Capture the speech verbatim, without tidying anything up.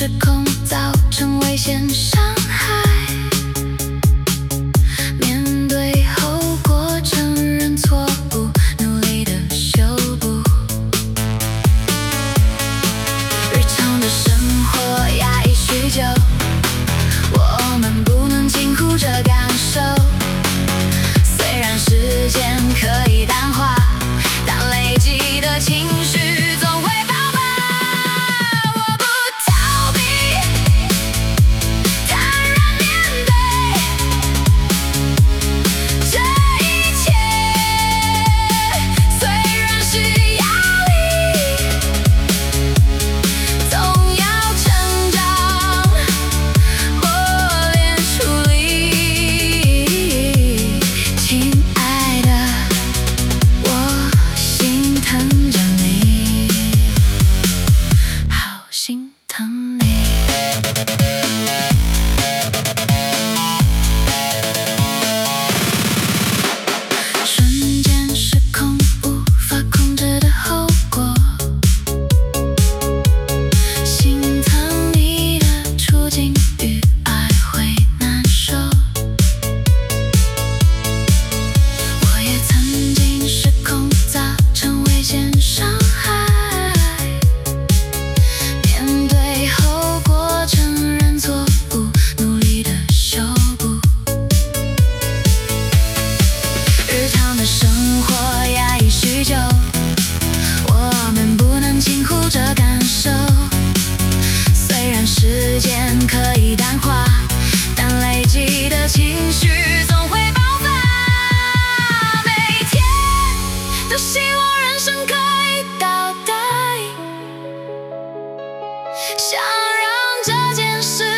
失控，造成危险伤害。面对后果，承认错误，努力的修补。日常的生活压抑许久，我们不能轻忽着感受。虽然时间可以淡化，但累积的情绪总会爆发。我不逃避，坦然面对这一切。虽然是压力，总要成长，磨练出力。亲爱的，我心疼着你，好心疼你。瞬间失控，无法控制的后果，心疼你的处境与爱会难受。我也曾经失控，造成危险伤害。面对后果，承认错误，努力的修补。日常的生活压抑许久，我们不能轻忽着感受。虽然时间可以淡化，但累积的情绪总会爆发。每天都希望人生可以倒带，想让这件事